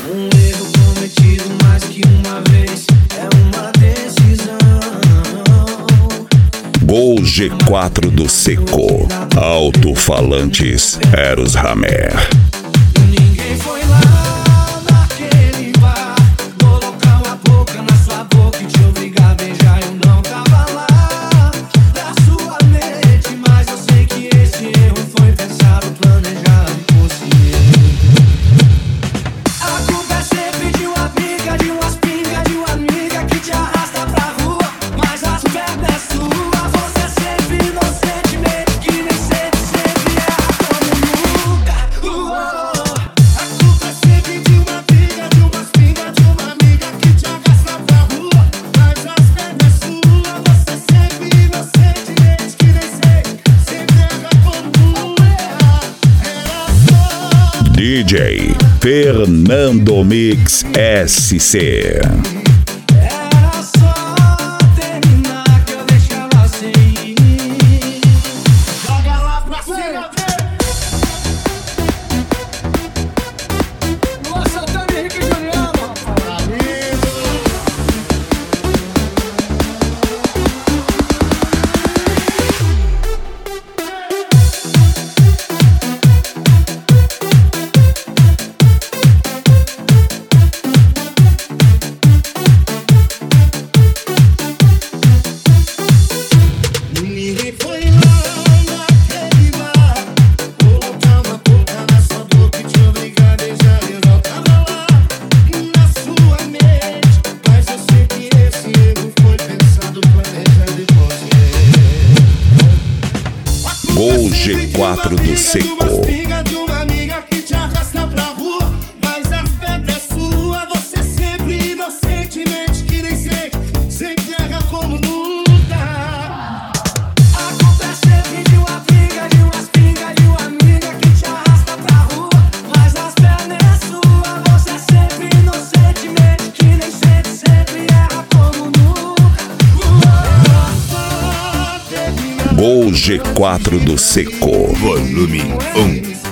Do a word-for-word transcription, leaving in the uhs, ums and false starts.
Um erro cometido mais que uma vez é uma decisão. Gol G quatro do Seco. Alto-falantes Eros Hammer. Ninguém foi lá naquele bar, colocar uma boca na sua boca e te obrigar a beijar. Eu não tava lá na sua mente, mas eu sei que esse erro foi pensado, planejado e consciente. A culpa é sempre de uma amiga, de umas pingas, de uma amiga que te arrasta pra rua, mas as pernas é sua. Você é sempre inocentemente que nem sente, sempre erra como nunca. Uou. A culpa é sempre de uma amiga, de umas pingas, de uma amiga que te arrasta pra rua, mas as pernas é sua. Você é sempre inocentemente que nem sente, sempre erra como nunca. Era só D J Fernando Mix S C. Era só terminar que eu deixava sem ir. Joga lá pra cima, vem! Nossa, eu também, Henrique Juliano. Ninguém foi lá naquele bar, colocar uma boca na sua boca e te obrigar a beijar. Eu não tava lá na sua mente, mas eu sei que esse erro foi pensado, planejado e consciente. Gol G quatro do Seco. De uma amiga que te arrasta pra rua, mas a fé é sua. Você é sempre inocentemente que nem sei, sempre erra como nunca. A culpa é sempre de uma amiga, de umas pingas, de uma amiga que te arrasta pra rua, mas as pernas é sua. Você é sempre inocentemente que nem sente, sempre erra como nunca. Gol G quatro do Seco. Volume um.